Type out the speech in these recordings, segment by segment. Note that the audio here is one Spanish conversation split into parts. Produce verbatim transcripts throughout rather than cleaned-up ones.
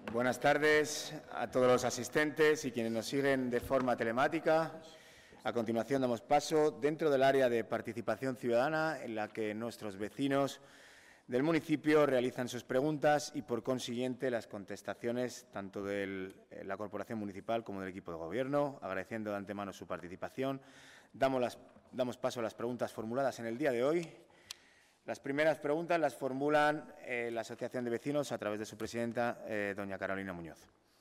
Buenas tardes a todos los asistentes y quienes nos siguen de forma telemática. A continuación damos paso dentro del área de participación ciudadana en la que nuestros vecinos del municipio realizan sus preguntas y, por consiguiente, las contestaciones tanto de la Corporación Municipal como del equipo de Gobierno. Agradeciendo de antemano su participación, damos, las, damos paso a las preguntas formuladas en el día de hoy. Las primeras preguntas las formulan eh, la Asociación de Vecinos a través de su presidenta, eh, doña Carolina Muñoz.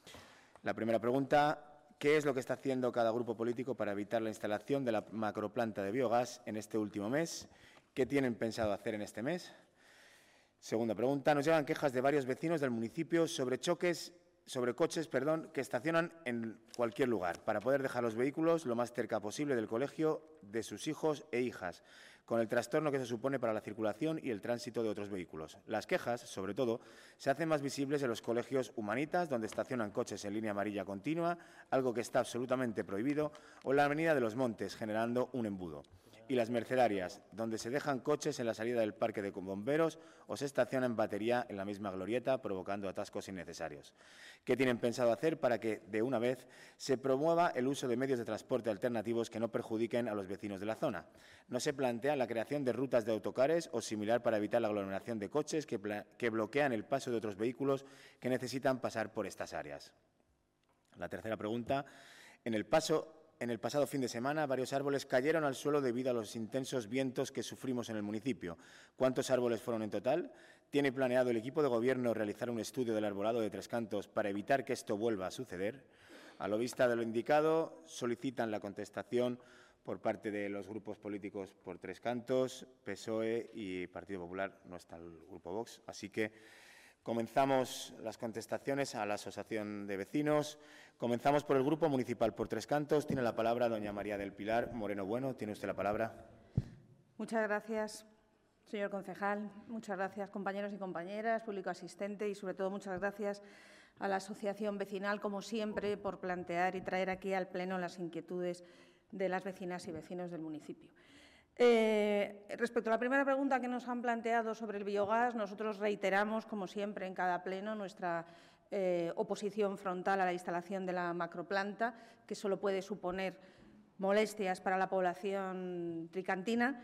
La primera pregunta: ¿qué es lo que está haciendo cada grupo político para evitar la instalación de la macroplanta de biogás en este último mes? ¿Qué tienen pensado hacer en este mes? Segunda pregunta: nos llegan quejas de varios vecinos del municipio sobre choques, sobre coches, perdón, que estacionan en cualquier lugar para poder dejar los vehículos lo más cerca posible del colegio de sus hijos e hijas, con el trastorno que se supone para la circulación y el tránsito de otros vehículos. Las quejas, sobre todo, se hacen más visibles en los colegios humanitas, donde estacionan coches en línea amarilla continua, algo que está absolutamente prohibido, o en la avenida de los Montes, generando un embudo. Y las Mercedarias, donde se dejan coches en la salida del parque de bomberos o se estacionan en batería en la misma glorieta, provocando atascos innecesarios. ¿Qué tienen pensado hacer para que, de una vez, se promueva el uso de medios de transporte alternativos que no perjudiquen a los vecinos de la zona? ¿No se plantea la creación de rutas de autocares o similar para evitar la aglomeración de coches que, que bloquean el paso de otros vehículos que necesitan pasar por estas áreas? La tercera pregunta: en el paso En el pasado fin de semana, varios árboles cayeron al suelo debido a los intensos vientos que sufrimos en el municipio. ¿Cuántos árboles fueron en total? ¿Tiene planeado el equipo de Gobierno realizar un estudio del arbolado de Tres Cantos para evitar que esto vuelva a suceder? A lo vista de lo indicado, solicitan la contestación por parte de los grupos políticos por Tres Cantos, P S O E y Partido Popular. No está el Grupo Vox, así que comenzamos las contestaciones a la Asociación de Vecinos. Comenzamos por el Grupo Municipal por Tres Cantos. Tiene la palabra doña María del Pilar Moreno Bueno. Tiene usted la palabra. Muchas gracias, señor concejal. Muchas gracias, compañeros y compañeras, público asistente, y, sobre todo, muchas gracias a la Asociación Vecinal, como siempre, por plantear y traer aquí al Pleno las inquietudes de las vecinas y vecinos del municipio. Eh, respecto a la primera pregunta que nos han planteado sobre el biogás, nosotros reiteramos, como siempre, en cada pleno nuestra eh, oposición frontal a la instalación de la macroplanta, que solo puede suponer molestias para la población tricantina,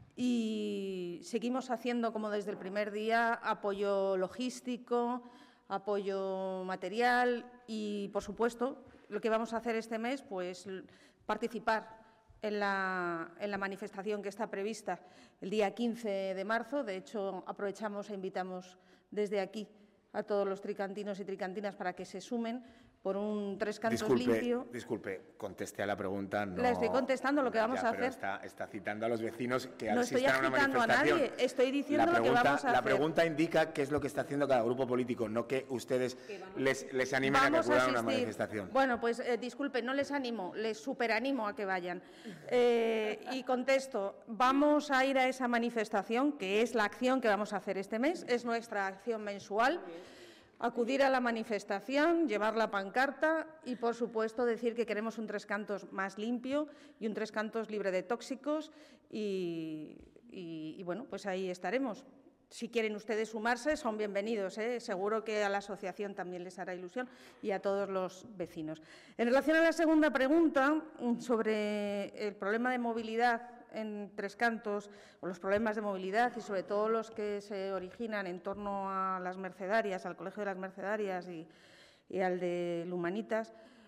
y seguimos haciendo, como desde el primer día, apoyo logístico, apoyo material y, por supuesto, lo que vamos a hacer este mes, pues participar En la, en la manifestación que está prevista el día quince de marzo. De hecho, aprovechamos e invitamos desde aquí a todos los tricantinos y tricantinas para que se sumen por un Tres Cantos disculpe, limpio. Disculpe, conteste a la pregunta. No, La estoy contestando lo que vamos ya, a pero hacer. Está, está citando a los vecinos que no asistan estoy a una agitando manifestación. a nadie, estoy diciendo la pregunta, lo que vamos a la hacer. La pregunta indica qué es lo que está haciendo cada grupo político, no que ustedes les, les animen vamos a que acudan a, a una manifestación. Bueno, pues eh, disculpe, no les animo, les superanimo a que vayan. Eh, y contesto, vamos a ir a esa manifestación, que es la acción que vamos a hacer este mes, es nuestra acción mensual. Acudir a la manifestación, llevar la pancarta y, por supuesto, decir que queremos un Tres Cantos más limpio y un Tres Cantos libre de tóxicos y, y, y bueno, pues ahí estaremos. Si quieren ustedes sumarse, son bienvenidos, ¿eh? Seguro que a la asociación también les hará ilusión y a todos los vecinos. En relación a la segunda pregunta sobre el problema de movilidad en Tres Cantos, o los problemas de movilidad y sobre todo los que se originan en torno a las Mercedarias, al Colegio de las Mercedarias y, y al de Humanitas,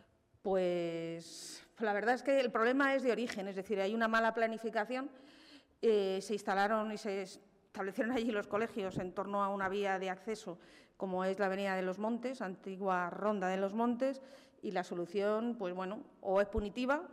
pues la verdad es que el problema es de origen, es decir, hay una mala planificación. Eh, se instalaron y se establecieron allí los colegios en torno a una vía de acceso como es la Avenida de los Montes, antigua Ronda de los Montes, y la solución, pues bueno, o es punitiva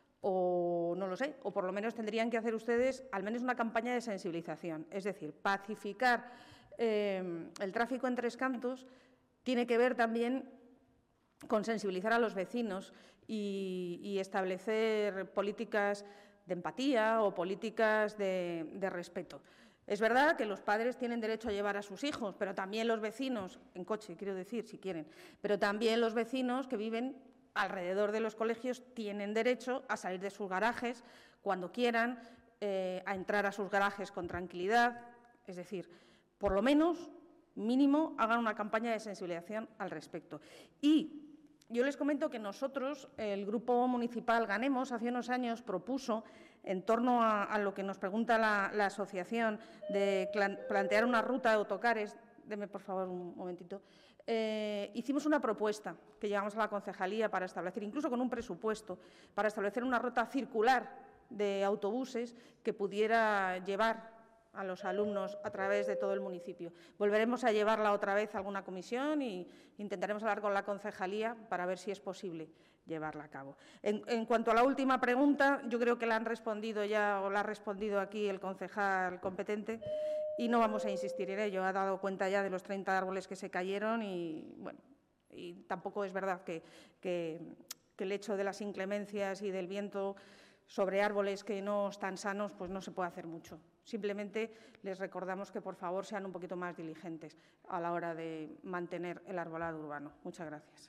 o no lo sé, o por lo menos tendrían que hacer ustedes al menos una campaña de sensibilización. Es decir, pacificar eh, el tráfico en Tres Cantos tiene que ver también con sensibilizar a los vecinos y, y establecer políticas de empatía o políticas de, de respeto. Es verdad que los padres tienen derecho a llevar a sus hijos, pero también los vecinos, en coche quiero decir, si quieren, pero también los vecinos que viven alrededor de los colegios tienen derecho a salir de sus garajes cuando quieran, eh, a entrar a sus garajes con tranquilidad. Es decir, por lo menos Mínimo hagan una campaña de sensibilización al respecto. Y yo les comento que nosotros, el Grupo Municipal Ganemos, hace unos años propuso, en torno a, a lo que nos pregunta la, la asociación, de plantear una ruta de autocares. Deme, por favor, un momentito. Eh, hicimos una propuesta que llevamos a la concejalía para establecer, incluso con un presupuesto, para establecer una ruta circular de autobuses que pudiera llevar a los alumnos a través de todo el municipio. Volveremos a llevarla otra vez a alguna comisión e intentaremos hablar con la concejalía para ver si es posible llevarla a cabo. En, en cuanto a la última pregunta, yo creo que la han respondido ya o la ha respondido aquí el concejal competente y no vamos a insistir en ello. Ha dado cuenta ya de los treinta árboles que se cayeron y, bueno, y tampoco es verdad que, que, que el hecho de las inclemencias y del viento sobre árboles que no están sanos, pues no se puede hacer mucho. Simplemente les recordamos que, por favor, sean un poquito más diligentes a la hora de mantener el arbolado urbano. Muchas gracias.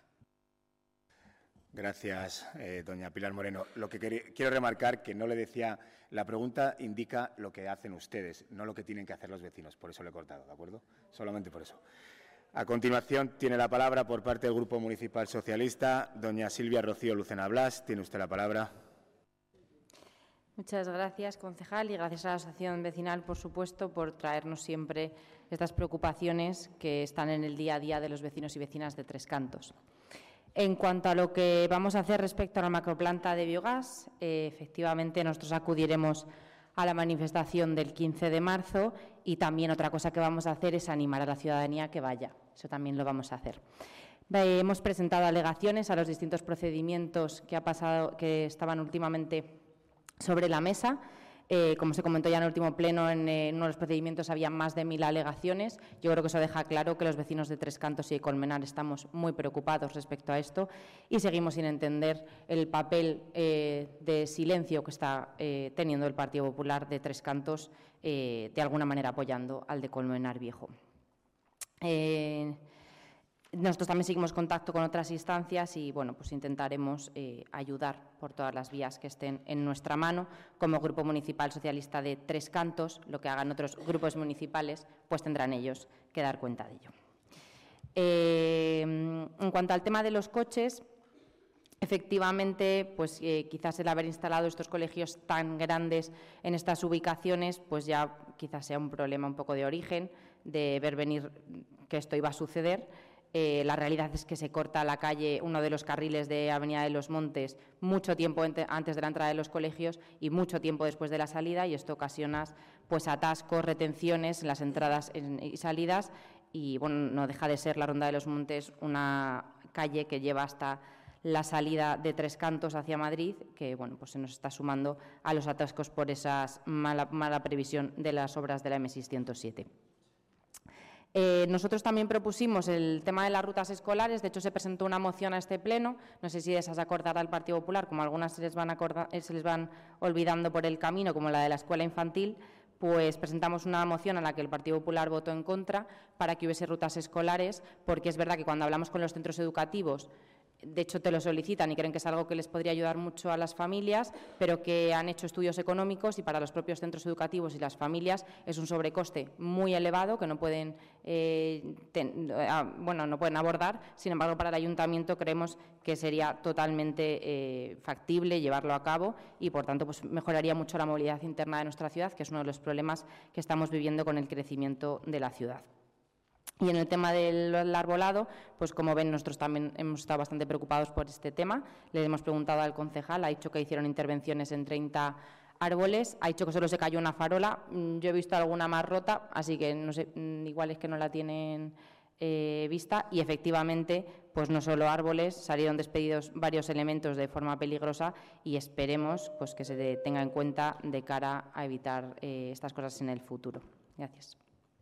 Gracias, eh, doña Pilar Moreno. Lo que quiero remarcar que no le decía, la pregunta indica lo que hacen ustedes, no lo que tienen que hacer los vecinos. Por eso le he cortado, ¿de acuerdo? Solamente por eso. A continuación, tiene la palabra por parte del Grupo Municipal Socialista, doña Silvia Rocío Lucena Blas. Tiene usted la palabra. Muchas gracias, concejal, y gracias a la Asociación Vecinal, por supuesto, por traernos siempre estas preocupaciones que están en el día a día de los vecinos y vecinas de Tres Cantos. En cuanto a lo que vamos a hacer respecto a la macroplanta de biogás, eh, efectivamente nosotros acudiremos a la manifestación del quince de marzo y también otra cosa que vamos a hacer es animar a la ciudadanía que vaya. Eso también lo vamos a hacer. Eh, hemos presentado alegaciones a los distintos procedimientos que, ha pasado, que estaban últimamente sobre la mesa. Eh, como se comentó ya en el último pleno, en, eh, en uno de los procedimientos había más de mil alegaciones. Yo creo que eso deja claro que los vecinos de Tres Cantos y de Colmenar estamos muy preocupados respecto a esto y seguimos sin entender el papel eh, de silencio que está eh, teniendo el Partido Popular de Tres Cantos, eh, de alguna manera apoyando al de Colmenar Viejo. Eh, Nosotros también seguimos contacto con otras instancias y, bueno, pues intentaremos eh, ayudar por todas las vías que estén en nuestra mano. Como Grupo Municipal Socialista de Tres Cantos, lo que hagan otros grupos municipales, pues tendrán ellos que dar cuenta de ello. Eh, en cuanto al tema de los coches, efectivamente, pues eh, quizás el haber instalado estos colegios tan grandes en estas ubicaciones, pues ya quizás sea un problema un poco de origen, de ver venir que esto iba a suceder. Eh, la realidad es que se corta la calle, uno de los carriles de Avenida de los Montes, mucho tiempo antes de la entrada de los colegios y mucho tiempo después de la salida, y esto ocasiona pues, atascos, retenciones en las entradas y salidas. Y bueno, no deja de ser la Ronda de los Montes una calle que lleva hasta la salida de Tres Cantos hacia Madrid, que bueno, pues se nos está sumando a los atascos por esa mala, mala previsión de las obras de la eme seiscientos siete. Eh, nosotros también propusimos el tema de las rutas escolares. De hecho, se presentó una moción a este pleno. No sé si de esas acordará el Partido Popular, como algunas se les van, acorda, se les van olvidando por el camino, como la de la escuela infantil. Pues presentamos una moción a la que el Partido Popular votó en contra para que hubiese rutas escolares, porque es verdad que cuando hablamos con los centros educativos, de hecho te lo solicitan y creen que es algo que les podría ayudar mucho a las familias, pero que han hecho estudios económicos y para los propios centros educativos y las familias es un sobrecoste muy elevado que no pueden, eh, ten, eh, bueno, no pueden abordar. Sin embargo, para el ayuntamiento creemos que sería totalmente eh, factible llevarlo a cabo y, por tanto, pues mejoraría mucho la movilidad interna de nuestra ciudad, que es uno de los problemas que estamos viviendo con el crecimiento de la ciudad. Y en el tema del arbolado, pues como ven, nosotros también hemos estado bastante preocupados por este tema. Le hemos preguntado al concejal, ha dicho que hicieron intervenciones en treinta árboles, ha dicho que solo se cayó una farola. Yo he visto alguna más rota, así que no sé, igual es que no la tienen eh, vista. Y efectivamente, pues no solo árboles, salieron despedidos varios elementos de forma peligrosa y esperemos pues, que se tenga en cuenta de cara a evitar eh, estas cosas en el futuro. Gracias.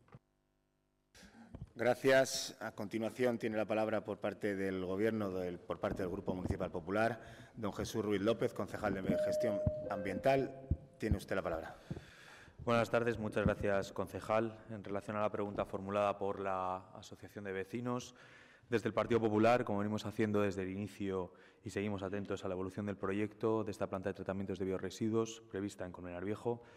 Gracias. A continuación tiene la palabra por parte del Gobierno, del, por parte del Grupo Municipal Popular, don Jesús Ruiz López, concejal de Gestión Ambiental. Tiene usted la palabra. Buenas tardes. Muchas gracias, concejal. En relación a la pregunta formulada por la Asociación de Vecinos, desde el Partido Popular, como venimos haciendo desde el inicio y seguimos atentos a la evolución del proyecto de esta planta de tratamientos de biorresiduos prevista en Colmenar Viejo,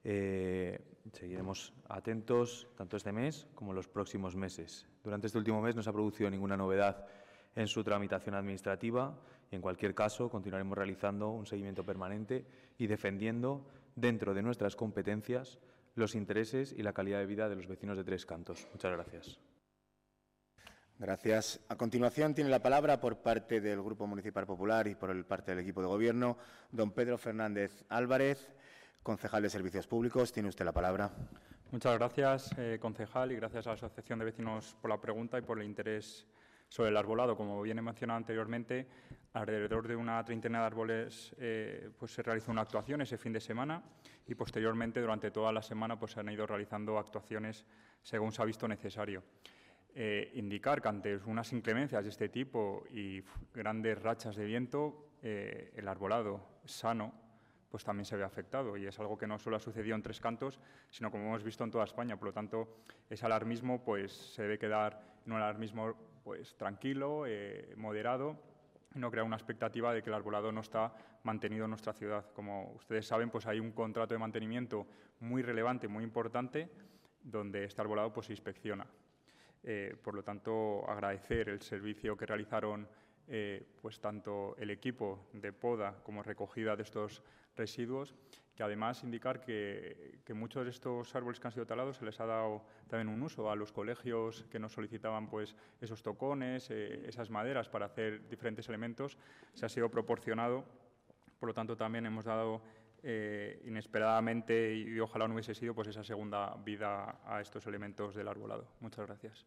Eh, seguiremos atentos tanto este mes como los próximos meses. Durante este último mes no se ha producido ninguna novedad en su tramitación administrativa y, en cualquier caso, continuaremos realizando un seguimiento permanente y defendiendo, dentro de nuestras competencias, los intereses y la calidad de vida de los vecinos de Tres Cantos. Muchas gracias. Gracias. A continuación tiene la palabra, por parte del Grupo Municipal Popular y por el parte del equipo de Gobierno, don Pedro Fernández Álvarez, concejal de Servicios Públicos. Tiene usted la palabra. Muchas gracias, eh, concejal, y gracias a la Asociación de Vecinos por la pregunta y por el interés sobre el arbolado. Como bien he mencionado anteriormente, alrededor de una treintena de árboles eh, pues se realizó una actuación ese fin de semana y, posteriormente, durante toda la semana, pues se han ido realizando actuaciones según se ha visto necesario. Eh, indicar que ante unas inclemencias de este tipo y grandes rachas de viento, eh, el arbolado sano pues también se ve afectado, y es algo que no solo ha sucedido en Tres Cantos, sino como hemos visto en toda España. Por lo tanto, ese alarmismo pues se debe quedar en un alarmismo pues tranquilo, eh, moderado, y no crear una expectativa de que el arbolado no está mantenido en nuestra ciudad. Como ustedes saben, pues hay un contrato de mantenimiento muy relevante, muy importante, donde este arbolado pues se inspecciona. Eh, por lo tanto, agradecer el servicio que realizaron eh, pues tanto el equipo de poda como recogida de estos residuos, que además indicar que, que muchos de estos árboles que han sido talados se les ha dado también un uso a los colegios que nos solicitaban pues esos tocones, eh, esas maderas para hacer diferentes elementos, se ha sido proporcionado. Por lo tanto, también hemos dado eh, inesperadamente, y ojalá no hubiese sido, pues esa segunda vida a estos elementos del arbolado. Muchas gracias.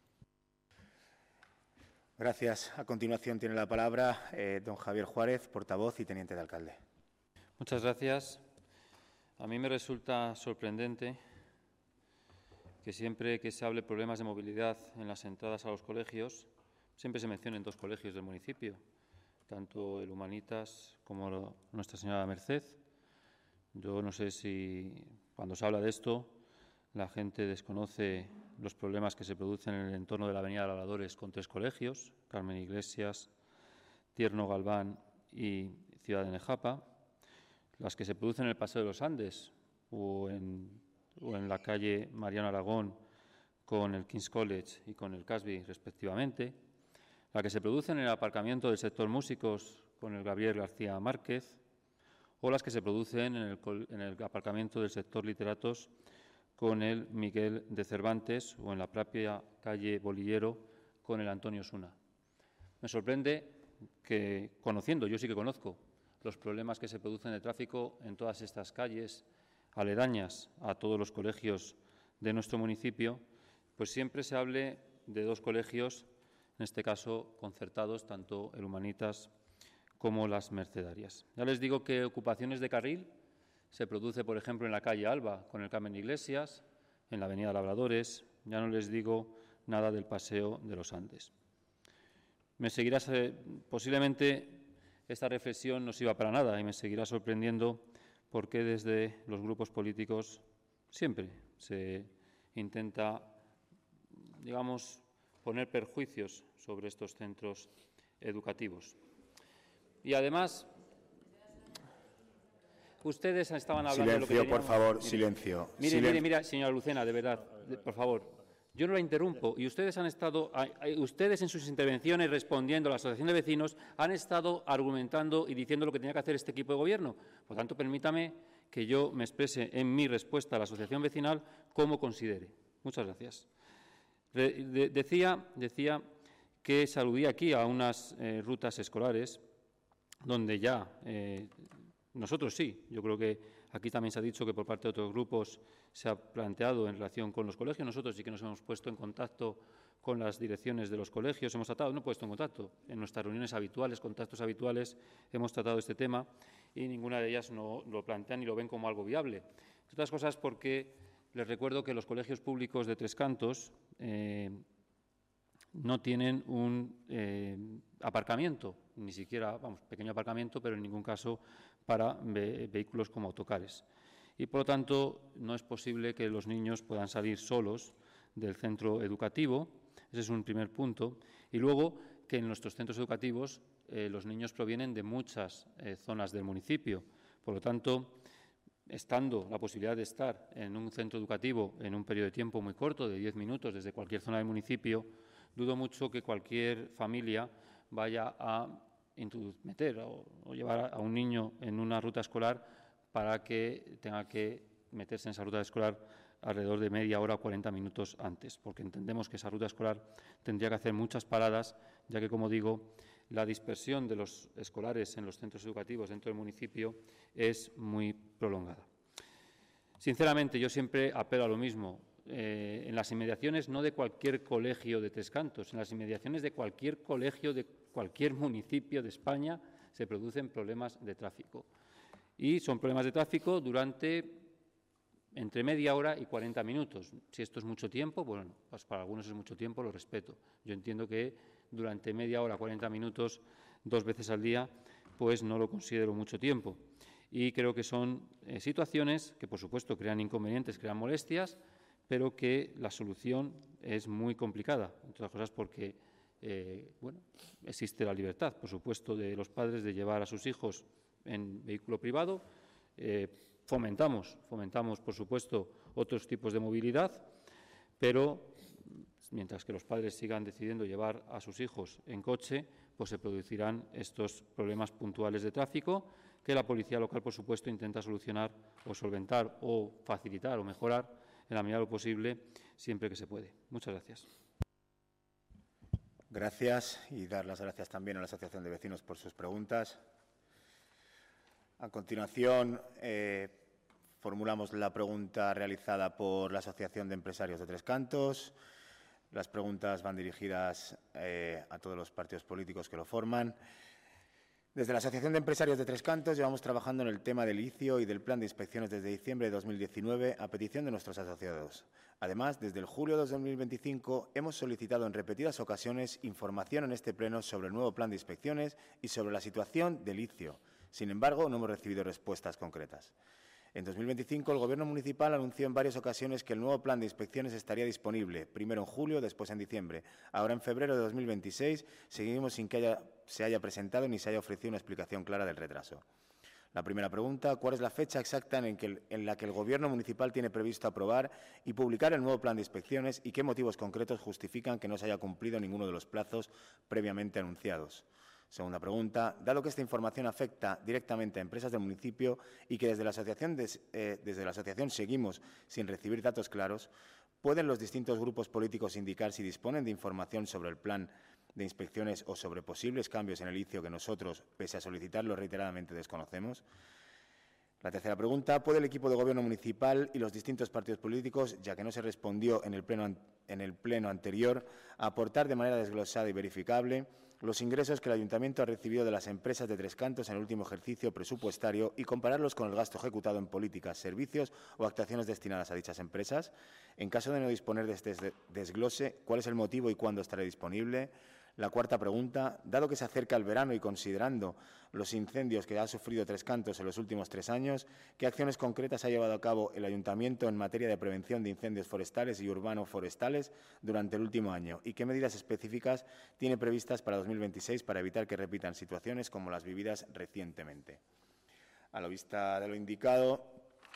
Gracias. A continuación tiene la palabra eh, don Javier Juárez, portavoz y teniente de alcalde. Muchas gracias. A mí me resulta sorprendente que siempre que se hable de problemas de movilidad en las entradas a los colegios, siempre se mencionen dos colegios del municipio, tanto el Humanitas como Nuestra Señora Merced. Yo no sé si cuando se habla de esto la gente desconoce los problemas que se producen en el entorno de la Avenida de Labradores con tres colegios, Carmen Iglesias, Tierno Galván y Ciudad de Nejapa, las que se producen en el Paseo de los Andes o en, o en la calle Mariano Aragón con el King's College y con el Casby, respectivamente, la que se producen en el aparcamiento del sector músicos con el Gabriel García Márquez, o las que se producen en el, en el aparcamiento del sector literatos con el Miguel de Cervantes o en la propia calle Bolillero con el Antonio Osuna. Me sorprende que, conociendo, yo sí que conozco, los problemas que se producen de tráfico en todas estas calles aledañas a todos los colegios de nuestro municipio, pues siempre se hable de dos colegios, en este caso concertados, tanto el Humanitas como las Mercedarias. Ya les digo que ocupaciones de carril se produce, por ejemplo, en la calle Alba con el Carmen Iglesias, en la avenida Labradores, ya no les digo nada del Paseo de los Andes. Me seguirá, posiblemente esta reflexión no sirva para nada y me seguirá sorprendiendo por qué desde los grupos políticos siempre se intenta, digamos, poner perjuicios sobre estos centros educativos. Y además, ustedes estaban hablando silencio, de lo que teníamos. por favor, mire, silencio. Mire, Silen... mire, mire, señora Lucena, de verdad, de, por favor. Yo no la interrumpo y ustedes han estado, ustedes en sus intervenciones respondiendo a la Asociación de Vecinos han estado argumentando y diciendo lo que tenía que hacer este equipo de gobierno. Por tanto, permítame que yo me exprese en mi respuesta a la Asociación Vecinal como considere. Muchas gracias. De, de, decía, decía que se aludía aquí a unas eh, rutas escolares donde ya, eh, nosotros sí, yo creo que aquí también se ha dicho que por parte de otros grupos se ha planteado en relación con los colegios. Nosotros sí que nos hemos puesto en contacto con las direcciones de los colegios, hemos tratado, no he puesto en contacto, en nuestras reuniones habituales, contactos habituales, hemos tratado este tema y ninguna de ellas no lo plantean ni lo ven como algo viable. Entre otras cosas porque les recuerdo que los colegios públicos de Tres Cantos eh, no tienen un eh, aparcamiento, ni siquiera, vamos, pequeño aparcamiento, pero en ningún caso para ve vehículos como autocares. Y, por lo tanto, no es posible que los niños puedan salir solos del centro educativo. Ese es un primer punto. Y luego, que en nuestros centros educativos eh, los niños provienen de muchas eh, zonas del municipio. Por lo tanto, estando la posibilidad de estar en un centro educativo en un periodo de tiempo muy corto, de diez minutos, desde cualquier zona del municipio, dudo mucho que cualquier familia vaya a meter o, o llevar a un niño en una ruta escolar para que tenga que meterse en esa ruta escolar alrededor de media hora o cuarenta minutos antes, porque entendemos que esa ruta escolar tendría que hacer muchas paradas, ya que, como digo, la dispersión de los escolares en los centros educativos dentro del municipio es muy prolongada. Sinceramente, yo siempre apelo a lo mismo. Eh, en las inmediaciones no de cualquier colegio de Tres Cantos, en las inmediaciones de cualquier colegio de cualquier municipio de España se producen problemas de tráfico. Y son problemas de tráfico durante entre media hora y cuarenta minutos. Si esto es mucho tiempo, bueno, pues para algunos es mucho tiempo, lo respeto. Yo entiendo que durante media hora, cuarenta minutos, dos veces al día, pues no lo considero mucho tiempo. Y creo que son eh, situaciones que, por supuesto, crean inconvenientes, crean molestias, pero que la solución es muy complicada, entre otras cosas porque eh, bueno, existe la libertad, por supuesto, de los padres de llevar a sus hijos en vehículo privado. Eh, fomentamos, fomentamos, por supuesto, otros tipos de movilidad, pero mientras que los padres sigan decidiendo llevar a sus hijos en coche, pues se producirán estos problemas puntuales de tráfico que la policía local, por supuesto, intenta solucionar o solventar o facilitar o mejorar en la medida de lo posible siempre que se puede. Muchas gracias. Gracias y dar las gracias también a la Asociación de Vecinos por sus preguntas. A continuación, eh, formulamos la pregunta realizada por la Asociación de Empresarios de Tres Cantos. Las preguntas van dirigidas eh, a todos los partidos políticos que lo forman. Desde la Asociación de Empresarios de Tres Cantos llevamos trabajando en el tema del licio y del plan de inspecciones desde diciembre de dos mil diecinueve a petición de nuestros asociados. Además, desde el julio de dos mil veinticinco hemos solicitado en repetidas ocasiones información en este pleno sobre el nuevo plan de inspecciones y sobre la situación del licio. Sin embargo, no hemos recibido respuestas concretas. En dos mil veinticinco, el Gobierno municipal anunció en varias ocasiones que el nuevo plan de inspecciones estaría disponible, primero en julio, después en diciembre. Ahora, en febrero de dos mil veintiséis, seguimos sin que haya, se haya presentado ni se haya ofrecido una explicación clara del retraso. La primera pregunta, ¿cuál es la fecha exacta en, que, en la que el Gobierno municipal tiene previsto aprobar y publicar el nuevo plan de inspecciones y qué motivos concretos justifican que no se haya cumplido ninguno de los plazos previamente anunciados? Segunda pregunta, dado que esta información afecta directamente a empresas del municipio y que desde la asociación, des, eh, desde la asociación seguimos sin recibir datos claros, ¿pueden los distintos grupos políticos indicar si disponen de información sobre el plan de inspecciones o sobre posibles cambios en el licio que nosotros, pese a solicitarlo reiteradamente, desconocemos? La tercera pregunta, ¿puede el equipo de Gobierno municipal y los distintos partidos políticos, ya que no se respondió en el pleno, en el pleno anterior, aportar de manera desglosada y verificable los ingresos que el Ayuntamiento ha recibido de las empresas de Tres Cantos en el último ejercicio presupuestario y compararlos con el gasto ejecutado en políticas, servicios o actuaciones destinadas a dichas empresas? En caso de no disponer de este desglose, ¿cuál es el motivo y cuándo estará disponible? La cuarta pregunta, dado que se acerca el verano y considerando los incendios que ha sufrido Tres Cantos en los últimos tres años, ¿qué acciones concretas ha llevado a cabo el Ayuntamiento en materia de prevención de incendios forestales y urbano-forestales durante el último año? ¿Y qué medidas específicas tiene previstas para dos mil veintiséis para evitar que repitan situaciones como las vividas recientemente? A la vista de lo indicado,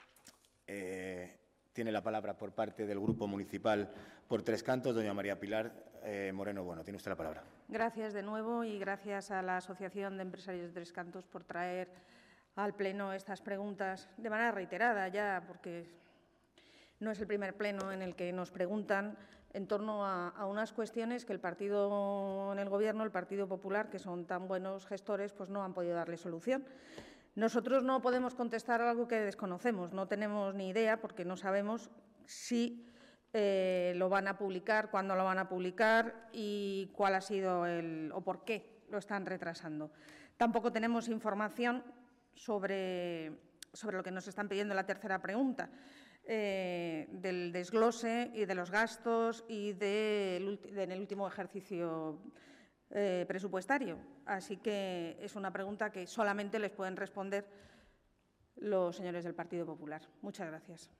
eh, tiene la palabra por parte del Grupo Municipal por Tres Cantos, doña María Pilar Eh, Moreno. Bueno, tiene usted la palabra. Gracias de nuevo y gracias a la Asociación de Empresarios de Tres Cantos por traer al Pleno estas preguntas de manera reiterada ya, porque no es el primer pleno en el que nos preguntan en torno a, a unas cuestiones que el partido en el Gobierno, el Partido Popular, que son tan buenos gestores, pues no han podido darle solución. Nosotros no podemos contestar algo que desconocemos, no tenemos ni idea porque no sabemos si Eh, lo van a publicar, cuándo lo van a publicar y cuál ha sido el o por qué lo están retrasando. Tampoco tenemos información sobre, sobre lo que nos están pidiendo en la tercera pregunta, eh, del desglose y de los gastos y de, de, en el último ejercicio eh, presupuestario. Así que es una pregunta que solamente les pueden responder los señores del Partido Popular. Muchas gracias.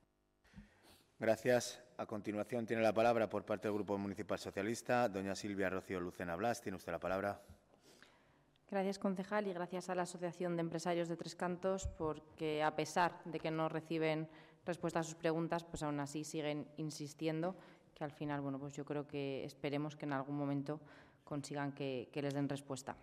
Gracias. A continuación tiene la palabra por parte del Grupo Municipal Socialista doña Silvia Rocío Lucena Blas. Tiene usted la palabra. Gracias, concejal, y gracias a la Asociación de Empresarios de Tres Cantos, porque a pesar de que no reciben respuesta a sus preguntas, pues aún así siguen insistiendo, que al final, bueno, pues yo creo que esperemos que en algún momento consigan que, que les den respuesta.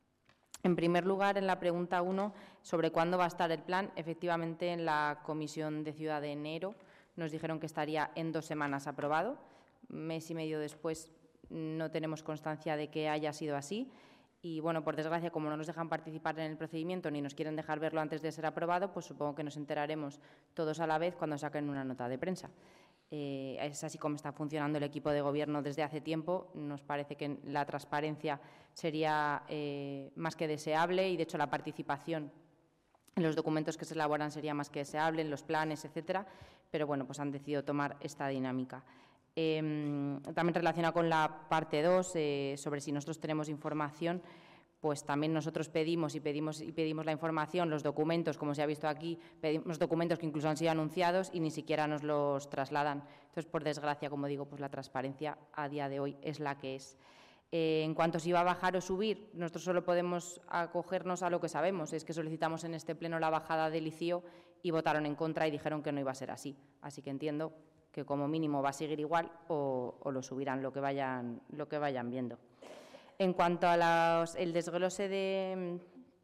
En primer lugar, en la pregunta uno, sobre cuándo va a estar el plan, efectivamente en la Comisión de Ciudad de enero nos dijeron que estaría en dos semanas aprobado. Mes y medio después no tenemos constancia de que haya sido así. Y, bueno, por desgracia, como no nos dejan participar en el procedimiento ni nos quieren dejar verlo antes de ser aprobado, pues supongo que nos enteraremos todos a la vez cuando saquen una nota de prensa. Eh, es así como está funcionando el equipo de Gobierno desde hace tiempo. Nos parece que la transparencia sería eh, más que deseable y, de hecho, la participación en los documentos que se elaboran sería más que deseable, en los planes, etcétera. Pero, bueno, pues han decidido tomar esta dinámica. Eh, también relacionado con la parte dos, eh, sobre si nosotros tenemos información, pues también nosotros pedimos y pedimos y pedimos la información, los documentos, como se ha visto aquí, pedimos documentos que incluso han sido anunciados y ni siquiera nos los trasladan. Entonces, por desgracia, como digo, pues la transparencia a día de hoy es la que es. Eh, en cuanto si va a bajar o subir, nosotros solo podemos acogernos a lo que sabemos. Es que solicitamos en este pleno la bajada del I C I O y votaron en contra y dijeron que no iba a ser así. Así que entiendo que como mínimo va a seguir igual o, o lo subirán, lo que vayan, lo que vayan viendo. En cuanto a los, el desglose de,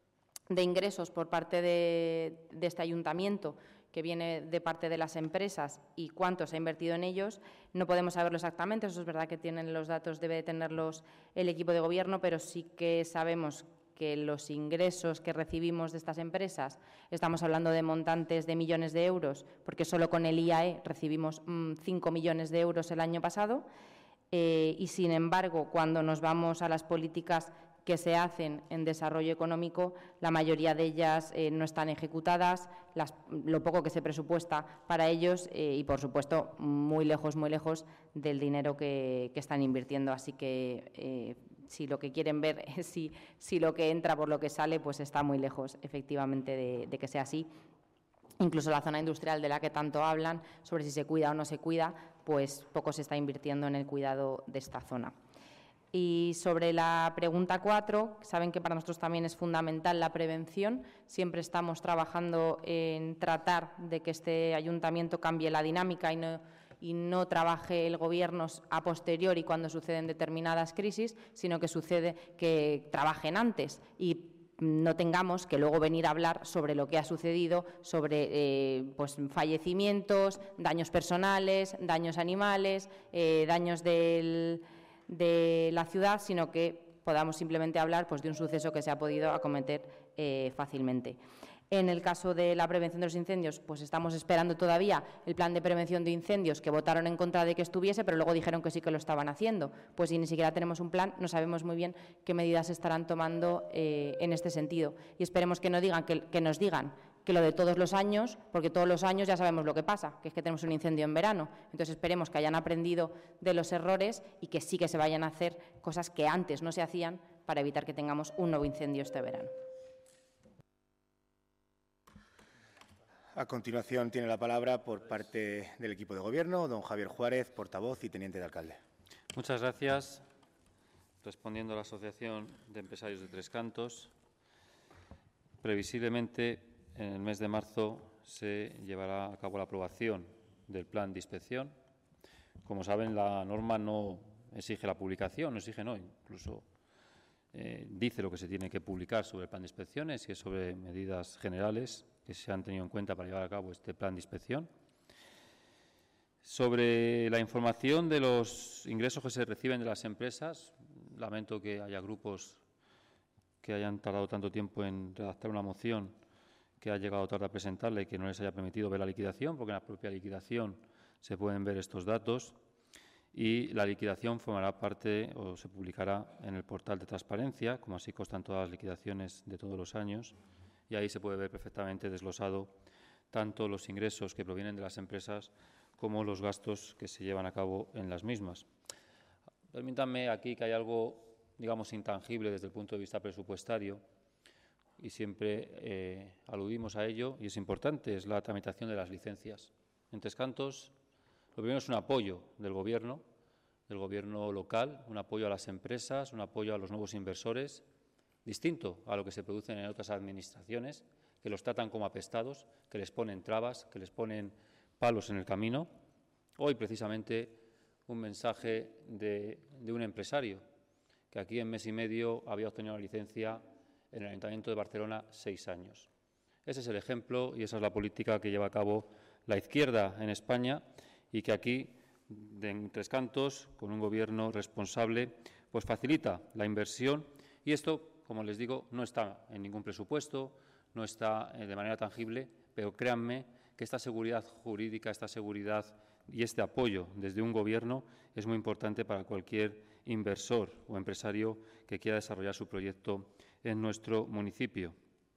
de ingresos por parte de, de este ayuntamiento, que viene de parte de las empresas y cuánto se ha invertido en ellos, no podemos saberlo exactamente. Eso es verdad que tienen los datos, debe de tenerlos el equipo de Gobierno, pero sí que sabemos que los ingresos que recibimos de estas empresas, estamos hablando de montantes de millones de euros, porque solo con el I A E recibimos mmm, cinco millones de euros el año pasado, eh, y sin embargo, cuando nos vamos a las políticas que se hacen en desarrollo económico, la mayoría de ellas eh, no están ejecutadas, las, lo poco que se presupuesta para ellos eh, y, por supuesto, muy lejos, muy lejos del dinero que, que están invirtiendo. Así que, eh, si lo que quieren ver es si, si lo que entra por lo que sale, pues está muy lejos, efectivamente, de, de que sea así. Incluso la zona industrial de la que tanto hablan, sobre si se cuida o no se cuida, pues poco se está invirtiendo en el cuidado de esta zona. Y sobre la pregunta cuatro, saben que para nosotros también es fundamental la prevención. Siempre estamos trabajando en tratar de que este ayuntamiento cambie la dinámica y no, y no trabaje el Gobierno a posteriori cuando suceden determinadas crisis, sino que sucede que trabajen antes y no tengamos que luego venir a hablar sobre lo que ha sucedido, sobre eh, pues, fallecimientos, daños personales, daños animales, eh, daños del... de la ciudad, sino que podamos simplemente hablar pues, de un suceso que se ha podido acometer eh, fácilmente. En el caso de la prevención de los incendios, pues estamos esperando todavía el plan de prevención de incendios, que votaron en contra de que estuviese, pero luego dijeron que sí que lo estaban haciendo. Pues si ni siquiera tenemos un plan, no sabemos muy bien qué medidas estarán tomando eh, en este sentido. Y esperemos que, no digan, que, que nos digan que lo de todos los años, porque todos los años ya sabemos lo que pasa, que es que tenemos un incendio en verano. Entonces esperemos que hayan aprendido de los errores y que sí que se vayan a hacer cosas que antes no se hacían para evitar que tengamos un nuevo incendio este verano. A continuación tiene la palabra por parte del equipo de Gobierno, don Javier Juárez, portavoz y teniente de alcalde. Muchas gracias. Respondiendo a la Asociación de Empresarios de Tres Cantos, previsiblemente en el mes de marzo se llevará a cabo la aprobación del plan de inspección. Como saben, la norma no exige la publicación, no exige no, incluso eh, dice lo que se tiene que publicar sobre el plan de inspecciones y es sobre medidas generales que se han tenido en cuenta para llevar a cabo este plan de inspección. Sobre la información de los ingresos que se reciben de las empresas, lamento que haya grupos que hayan tardado tanto tiempo en redactar una moción que ha llegado tarde a presentarla y que no les haya permitido ver la liquidación, porque en la propia liquidación se pueden ver estos datos y la liquidación formará parte o se publicará en el portal de transparencia, como así constan todas las liquidaciones de todos los años, y ahí se puede ver perfectamente desglosado tanto los ingresos que provienen de las empresas como los gastos que se llevan a cabo en las mismas. Permítanme aquí que hay algo, digamos, intangible desde el punto de vista presupuestario, y siempre eh, aludimos a ello, y es importante, es la tramitación de las licencias. En Tres Cantos, lo primero es un apoyo del Gobierno, del Gobierno local, un apoyo a las empresas, un apoyo a los nuevos inversores, distinto a lo que se produce en otras administraciones, que los tratan como apestados, que les ponen trabas, que les ponen palos en el camino. Hoy, precisamente, un mensaje de, de un empresario que aquí en mes y medio había obtenido la licencia en el Ayuntamiento de Barcelona seis años. Ese es el ejemplo y esa es la política que lleva a cabo la izquierda en España y que aquí, en Tres Cantos, con un gobierno responsable, pues facilita la inversión y esto, como les digo, no está en ningún presupuesto, no está de manera tangible, pero créanme que esta seguridad jurídica, esta seguridad y este apoyo desde un gobierno es muy importante para cualquier inversor o empresario que quiera desarrollar su proyecto en nuestro municipio.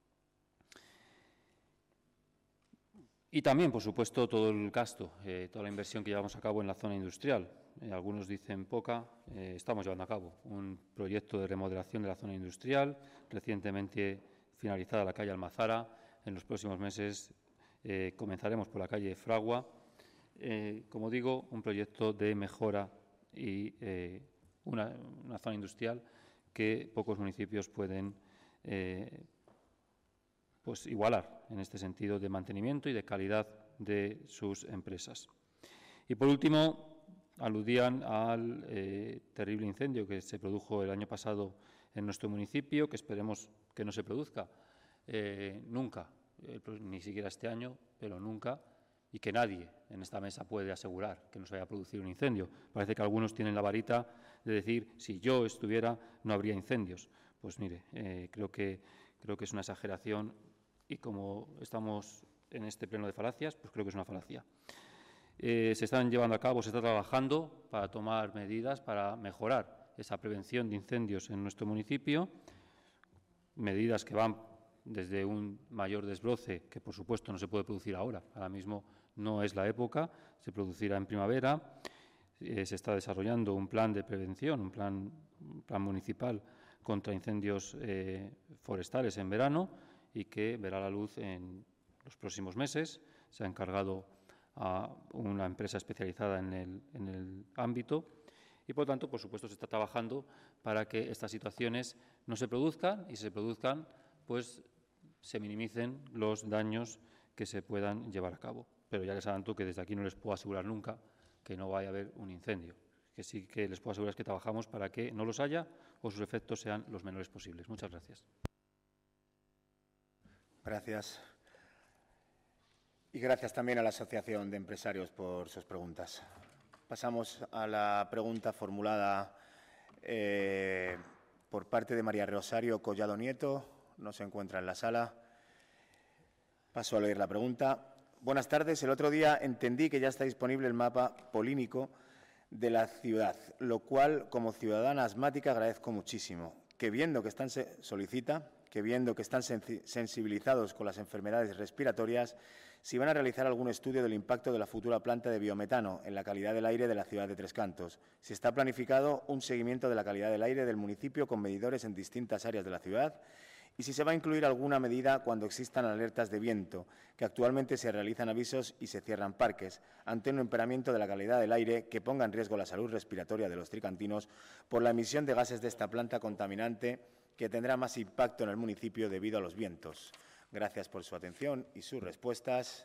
Y también, por supuesto, todo el gasto, eh, toda la inversión que llevamos a cabo en la zona industrial. Eh, algunos dicen poca, eh, estamos llevando a cabo un proyecto de remodelación de la zona industrial, recientemente finalizada la calle Almazara. En los próximos meses eh, comenzaremos por la calle Fragua. Eh, como digo, un proyecto de mejora y eh, una, una zona industrial que pocos municipios pueden eh, pues igualar en este sentido de mantenimiento y de calidad de sus empresas. Y por último, aludían al eh, terrible incendio que se produjo el año pasado en nuestro municipio, que esperemos que no se produzca eh, nunca, eh, ni siquiera este año, pero nunca, y que nadie en esta mesa puede asegurar que no se vaya a producir un incendio. Parece que algunos tienen la varita de decir, si yo estuviera, no habría incendios. Pues mire, eh, creo que, creo que es una exageración y como estamos en este pleno de falacias, pues creo que es una falacia. Eh, se están llevando a cabo, se está trabajando para tomar medidas para mejorar esa prevención de incendios en nuestro municipio, medidas que van desde un mayor desbroce, que por supuesto no se puede producir ahora, ahora mismo no es la época, se producirá en primavera. Eh, se está desarrollando un plan de prevención, un plan, un plan municipal contra incendios eh, forestales en verano y que verá la luz en los próximos meses. Se ha encargado a una empresa especializada en el, en el ámbito y, por tanto, por supuesto, se está trabajando para que estas situaciones no se produzcan y si se produzcan, pues se minimicen los daños que se puedan llevar a cabo. Pero ya les adelanto que desde aquí no les puedo asegurar nunca que no vaya a haber un incendio. Que sí que les puedo asegurar es que trabajamos para que no los haya o sus efectos sean los menores posibles. Muchas gracias. Gracias. Y gracias también a la Asociación de Empresarios por sus preguntas. Pasamos a la pregunta formulada eh, por parte de María Rosario Collado Nieto. No se encuentra en la sala. Paso a leer la pregunta. Buenas tardes. El otro día entendí que ya está disponible el mapa polínico de la ciudad, lo cual, como ciudadana asmática, agradezco muchísimo. Que viendo que están, se solicita, que viendo que están sensibilizados con las enfermedades respiratorias, si van a realizar algún estudio del impacto de la futura planta de biometano en la calidad del aire de la ciudad de Tres Cantos. Si está planificado un seguimiento de la calidad del aire del municipio con medidores en distintas áreas de la ciudad y si se va a incluir alguna medida cuando existan alertas de viento, que actualmente se realizan avisos y se cierran parques, ante un empeoramiento de la calidad del aire que ponga en riesgo la salud respiratoria de los tricantinos por la emisión de gases de esta planta contaminante que tendrá más impacto en el municipio debido a los vientos. Gracias por su atención y sus respuestas.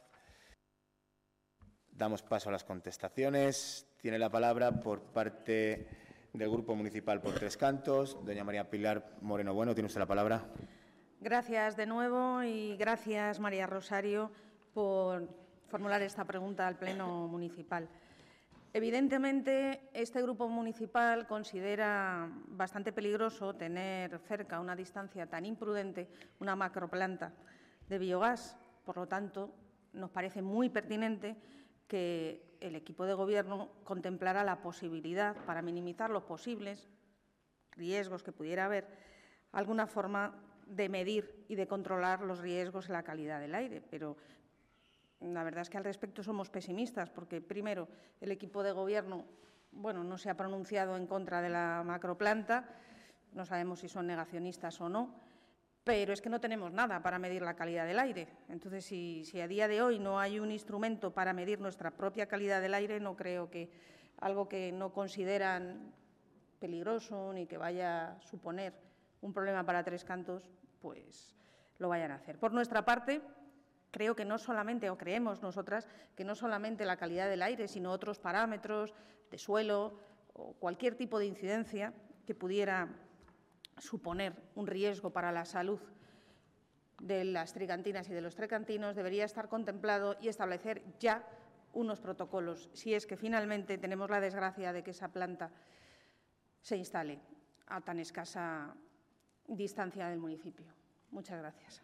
Damos paso a las contestaciones. Tiene la palabra por parte del Grupo Municipal por Tres Cantos. Doña María Pilar Moreno Bueno, tiene usted la palabra. Gracias de nuevo y gracias, María Rosario, por formular esta pregunta al Pleno Municipal. Evidentemente, este Grupo Municipal considera bastante peligroso tener cerca, a una distancia tan imprudente, una macroplanta de biogás. Por lo tanto, nos parece muy pertinente que el equipo de Gobierno contemplara la posibilidad, para minimizar los posibles riesgos que pudiera haber, alguna forma de medir y de controlar los riesgos en la calidad del aire. Pero la verdad es que al respecto somos pesimistas, porque, primero, el equipo de Gobierno bueno, no se ha pronunciado en contra de la macroplanta, no sabemos si son negacionistas o no, pero es que no tenemos nada para medir la calidad del aire. Entonces, si, si a día de hoy no hay un instrumento para medir nuestra propia calidad del aire, no creo que algo que no consideran peligroso ni que vaya a suponer un problema para Tres Cantos, pues lo vayan a hacer. Por nuestra parte, creo que no solamente, o creemos nosotras, que no solamente la calidad del aire, sino otros parámetros de suelo o cualquier tipo de incidencia que pudiera suponer un riesgo para la salud de las tricantinas y de los trecantinos, debería estar contemplado y establecer ya unos protocolos, si es que finalmente tenemos la desgracia de que esa planta se instale a tan escasa distancia del municipio. Muchas gracias.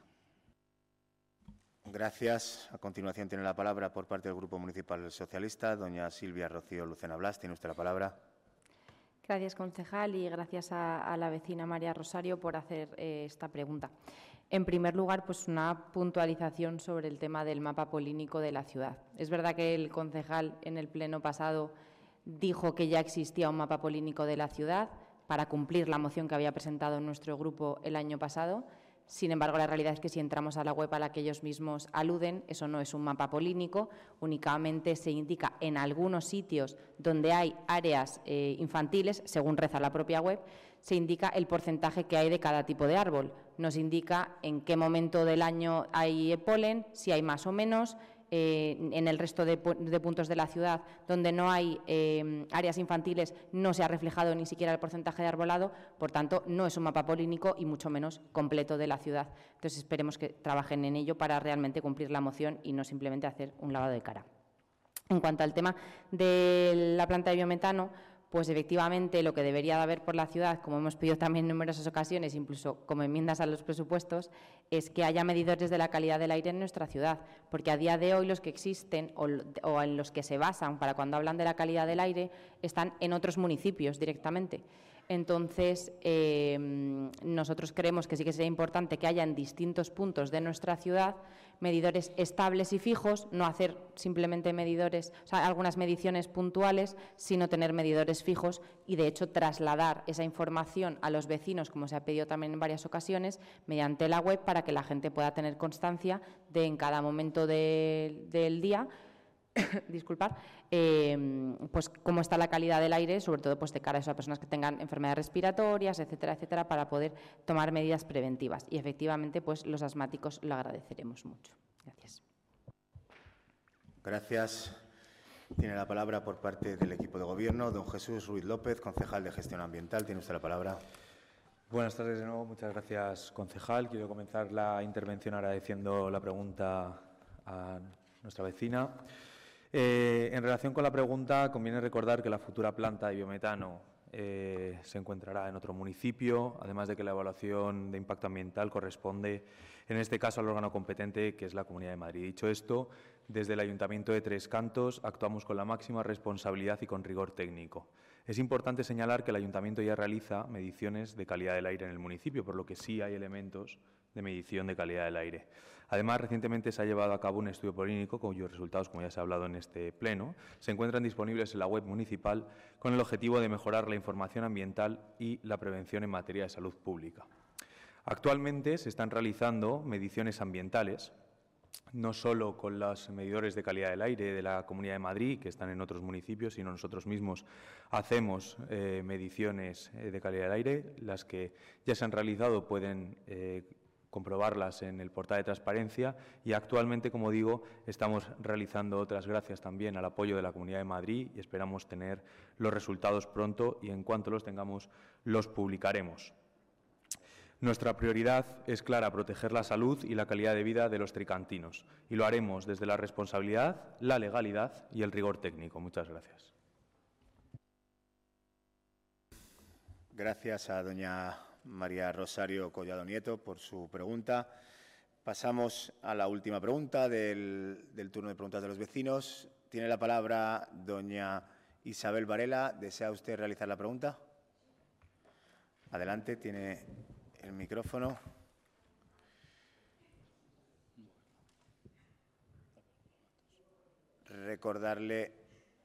Gracias. A continuación tiene la palabra por parte del Grupo Municipal Socialista, doña Silvia Rocío Lucena Blas. Tiene usted la palabra. Gracias, concejal, y gracias a, a la vecina María Rosario por hacer eh, esta pregunta. En primer lugar, pues una puntualización sobre el tema del mapa polínico de la ciudad. Es verdad que el concejal en el pleno pasado dijo que ya existía un mapa polínico de la ciudad para cumplir la moción que había presentado en nuestro grupo el año pasado. Sin embargo, la realidad es que si entramos a la web a la que ellos mismos aluden, eso no es un mapa polínico, únicamente se indica en algunos sitios donde hay áreas eh, infantiles, según reza la propia web, se indica el porcentaje que hay de cada tipo de árbol. Nos indica en qué momento del año hay polen, si hay más o menos. Eh, en el resto de, de puntos de la ciudad donde no hay eh, áreas infantiles no se ha reflejado ni siquiera el porcentaje de arbolado, por tanto no es un mapa polínico y mucho menos completo de la ciudad. Entonces esperemos que trabajen en ello para realmente cumplir la moción y no simplemente hacer un lavado de cara. En cuanto al tema de la planta de biometano, pues efectivamente lo que debería de haber por la ciudad, como hemos pedido también en numerosas ocasiones, incluso como enmiendas a los presupuestos, es que haya medidores de la calidad del aire en nuestra ciudad, porque a día de hoy los que existen o, o en los que se basan para cuando hablan de la calidad del aire están en otros municipios directamente. Entonces, eh, nosotros creemos que sí que sería importante que haya en distintos puntos de nuestra ciudad medidores estables y fijos, no hacer simplemente medidores, o sea, algunas mediciones puntuales, sino tener medidores fijos y, de hecho, trasladar esa información a los vecinos, como se ha pedido también en varias ocasiones, mediante la web para que la gente pueda tener constancia de en cada momento de, del día disculpar, eh, pues cómo está la calidad del aire, sobre todo pues de cara a esas personas que tengan enfermedades respiratorias, etcétera, etcétera, para poder tomar medidas preventivas. Y efectivamente, pues los asmáticos lo agradeceremos mucho. Gracias. Gracias. Tiene la palabra por parte del equipo de gobierno don Jesús Ruiz López, concejal de Gestión Ambiental. Tiene usted la palabra. Buenas tardes de nuevo. Muchas gracias, concejal. Quiero comenzar la intervención agradeciendo la pregunta a nuestra vecina. Eh, en relación con la pregunta, conviene recordar que la futura planta de biometano eh, se encontrará en otro municipio, además de que la evaluación de impacto ambiental corresponde, en este caso, al órgano competente, que es la Comunidad de Madrid. Dicho esto, desde el Ayuntamiento de Tres Cantos actuamos con la máxima responsabilidad y con rigor técnico. Es importante señalar que el Ayuntamiento ya realiza mediciones de calidad del aire en el municipio, por lo que sí hay elementos de medición de calidad del aire. Además, recientemente se ha llevado a cabo un estudio polínico cuyos resultados, como ya se ha hablado en este pleno, se encuentran disponibles en la web municipal con el objetivo de mejorar la información ambiental y la prevención en materia de salud pública. Actualmente se están realizando mediciones ambientales, no solo con los medidores de calidad del aire de la Comunidad de Madrid, que están en otros municipios, sino nosotros mismos hacemos eh, mediciones eh, de calidad del aire. Las que ya se han realizado pueden eh, comprobarlas en el portal de transparencia y actualmente, como digo, estamos realizando otras gracias también al apoyo de la Comunidad de Madrid y esperamos tener los resultados pronto y en cuanto los tengamos los publicaremos. Nuestra prioridad es clara, proteger la salud y la calidad de vida de los tricantinos y lo haremos desde la responsabilidad, la legalidad y el rigor técnico. Muchas gracias. Gracias a doña María Rosario Collado Nieto por su pregunta. Pasamos a la última pregunta del, del turno de preguntas de los vecinos. Tiene la palabra doña Isabel Varela. ¿Desea usted realizar la pregunta? Adelante, tiene el micrófono. Recordarle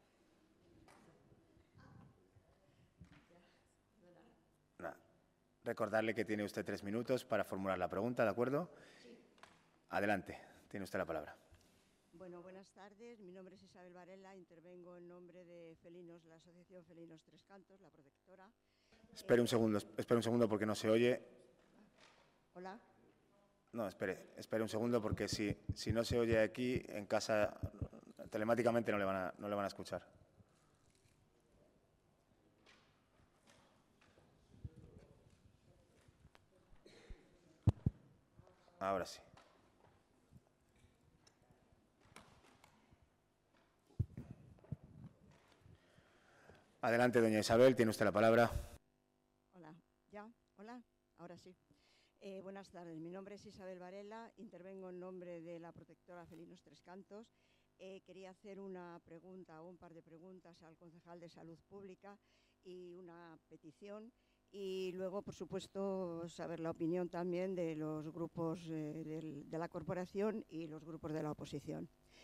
Recordarle que tiene usted tres minutos para formular la pregunta, ¿de acuerdo? Sí. Adelante, tiene usted la palabra. Bueno, buenas tardes. Mi nombre es Isabel Varela. Intervengo en nombre de Felinos, la Asociación Felinos Tres Cantos, la protectora. Espere un segundo, espere un segundo porque no se oye. Hola. No, espere, espere un segundo, porque si, si no se oye aquí, en casa, telemáticamente no le van a, no le van a escuchar. Ahora sí. Adelante, doña Isabel, tiene usted la palabra. Hola, ¿ya? Hola, ahora sí. Eh, buenas tardes, mi nombre es Isabel Varela, intervengo en nombre de la protectora Felinos Tres Cantos. Eh, quería hacer una pregunta o un par de preguntas al concejal de Salud Pública y una petición. Y luego, por supuesto, saber la opinión también de los grupos eh, del, de la corporación y los grupos de la oposición.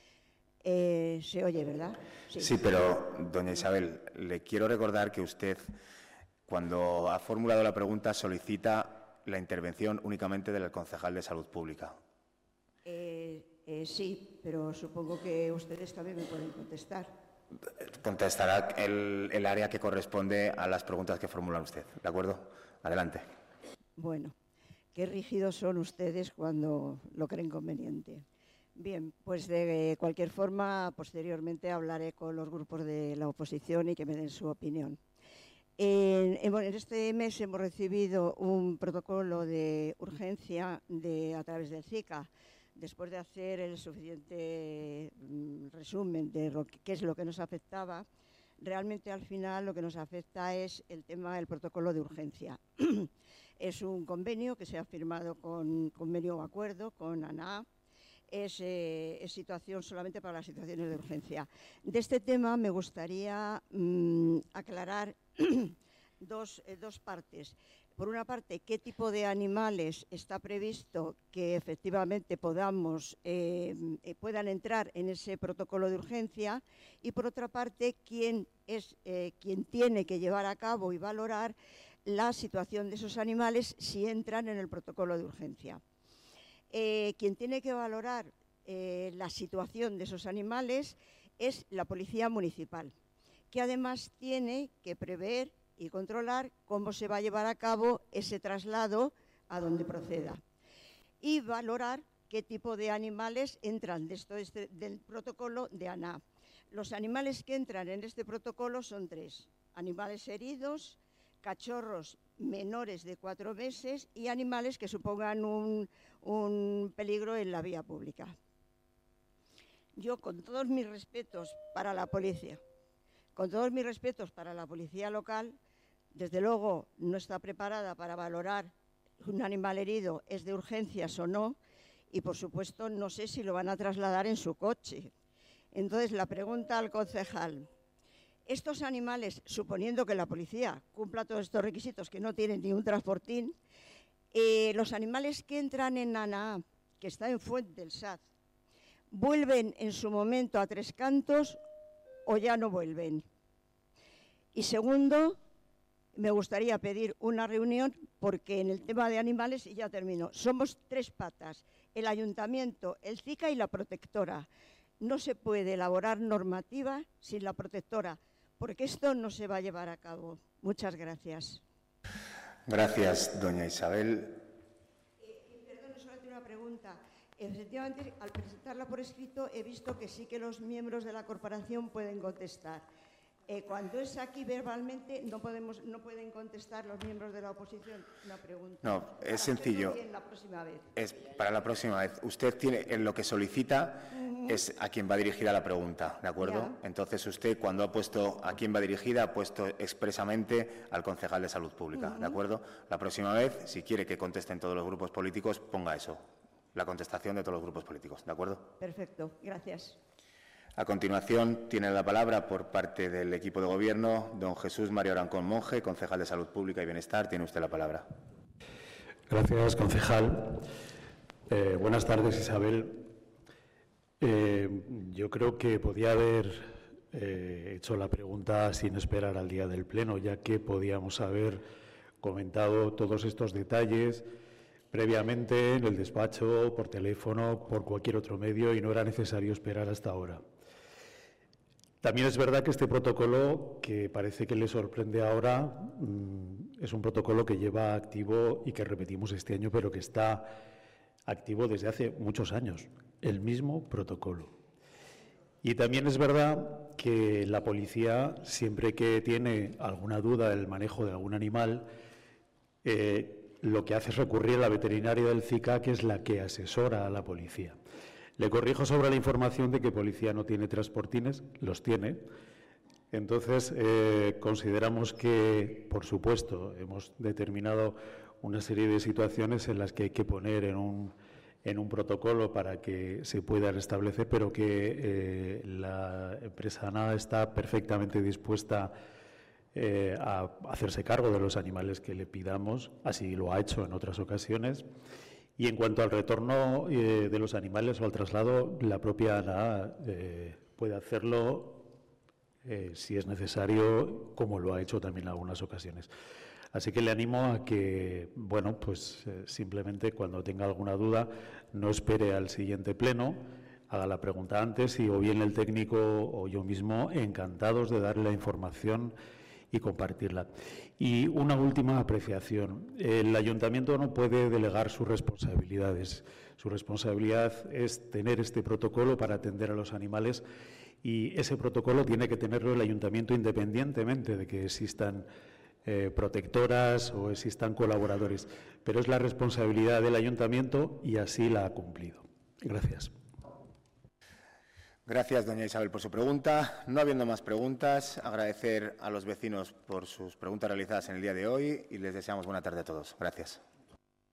Eh, se oye, ¿verdad? Sí. Sí, pero, doña Isabel, le quiero recordar que usted, cuando ha formulado la pregunta, solicita la intervención únicamente del concejal de Salud Pública. Eh, eh, sí, pero supongo que ustedes también me pueden contestar. Contestará el, el área que corresponde a las preguntas que formula usted, ¿de acuerdo? Adelante. Bueno, qué rígidos son ustedes cuando lo creen conveniente. Bien, pues de cualquier forma, posteriormente hablaré con los grupos de la oposición y que me den su opinión. En, en, bueno, en este mes hemos recibido un protocolo de urgencia de, a través del CICA. Después de hacer el suficiente mm, resumen de lo que, qué es lo que nos afectaba, realmente al final lo que nos afecta es el tema del protocolo de urgencia. Es un convenio que se ha firmado con convenio o acuerdo con ANAH. Es, eh, es situación solamente para las situaciones de urgencia. De este tema me gustaría mmm, aclarar dos, eh, dos partes. Por una parte, qué tipo de animales está previsto que efectivamente podamos, eh, eh, puedan entrar en ese protocolo de urgencia, y por otra parte, quién es eh, quien tiene que llevar a cabo y valorar la situación de esos animales si entran en el protocolo de urgencia. Eh, quien tiene que valorar eh, la situación de esos animales es la Policía Municipal, que además tiene que prever y controlar cómo se va a llevar a cabo ese traslado a donde proceda, y valorar qué tipo de animales entran de esto, este, del protocolo de ANAH. Los animales que entran en este protocolo son tres: animales heridos, cachorros menores de cuatro meses y animales que supongan un, un peligro en la vía pública. Yo, con todos mis respetos para la policía, con todos mis respetos para la policía local, desde luego no está preparada para valorar un animal herido es de urgencias o no, y por supuesto no sé si lo van a trasladar en su coche. Entonces, la pregunta al concejal: estos animales, suponiendo que la policía cumpla todos estos requisitos, que no tienen ni un transportín, eh, los animales que entran en ANAH, que está en Fuente del S A D, ¿vuelven en su momento a Tres Cantos o ya no vuelven? Y segundo, me gustaría pedir una reunión, porque en el tema de animales, y ya termino, somos tres patas: el ayuntamiento, el CICA y la protectora. No se puede elaborar normativa sin la protectora, porque esto no se va a llevar a cabo. Muchas gracias. Gracias, doña Isabel. Eh, perdón, solamente una pregunta. Efectivamente, al presentarla por escrito, he visto que sí que los miembros de la corporación pueden contestar. Eh, cuando es aquí verbalmente, no podemos, no pueden contestar los miembros de la oposición. Una pregunta. No, es sencillo. Bien la próxima vez. Es para la próxima vez. Usted tiene, en lo que solicita, uh-huh, es a quien va dirigida la pregunta, ¿de acuerdo? Ya. Entonces usted, cuando ha puesto a quién va dirigida, ha puesto expresamente al concejal de Salud Pública, uh-huh, ¿de acuerdo? La próxima vez, si quiere que contesten todos los grupos políticos, ponga eso, la contestación de todos los grupos políticos, ¿de acuerdo? Perfecto, gracias. A continuación, tiene la palabra, por parte del equipo de Gobierno, don Jesús María Orancón Monje, concejal de Salud Pública y Bienestar. Tiene usted la palabra. Gracias, concejal. Eh, buenas tardes, Isabel. Eh, yo creo que podía haber eh, hecho la pregunta sin esperar al día del Pleno, ya que podíamos haber comentado todos estos detalles previamente en el despacho, por teléfono, por cualquier otro medio, y no era necesario esperar hasta ahora. También es verdad que este protocolo, que parece que le sorprende ahora, es un protocolo que lleva activo y que repetimos este año, pero que está activo desde hace muchos años, el mismo protocolo. Y también es verdad que la policía, siempre que tiene alguna duda del manejo de algún animal, eh, lo que hace es recurrir a la veterinaria del C I C A, que es la que asesora a la policía. Le corrijo sobre la información de que policía no tiene transportines, los tiene. Entonces, eh, consideramos que, por supuesto, hemos determinado una serie de situaciones en las que hay que poner en un, en un protocolo para que se pueda restablecer, pero que eh, la empresa ANA está perfectamente dispuesta eh, a hacerse cargo de los animales que le pidamos, así lo ha hecho en otras ocasiones. Y en cuanto al retorno eh, de los animales o al traslado, la propia ANA eh, puede hacerlo eh, si es necesario, como lo ha hecho también en algunas ocasiones. Así que le animo a que, bueno, pues eh, simplemente cuando tenga alguna duda no espere al siguiente pleno, haga la pregunta antes y o bien el técnico o yo mismo encantados de darle la información y compartirla. Y una última apreciación. El ayuntamiento no puede delegar sus responsabilidades. Su responsabilidad es tener este protocolo para atender a los animales y ese protocolo tiene que tenerlo el ayuntamiento independientemente de que existan eh, protectoras o existan colaboradores. Pero es la responsabilidad del ayuntamiento y así la ha cumplido. Gracias. Gracias, doña Isabel, por su pregunta. No habiendo más preguntas, agradecer a los vecinos por sus preguntas realizadas en el día de hoy y les deseamos buena tarde a todos. Gracias.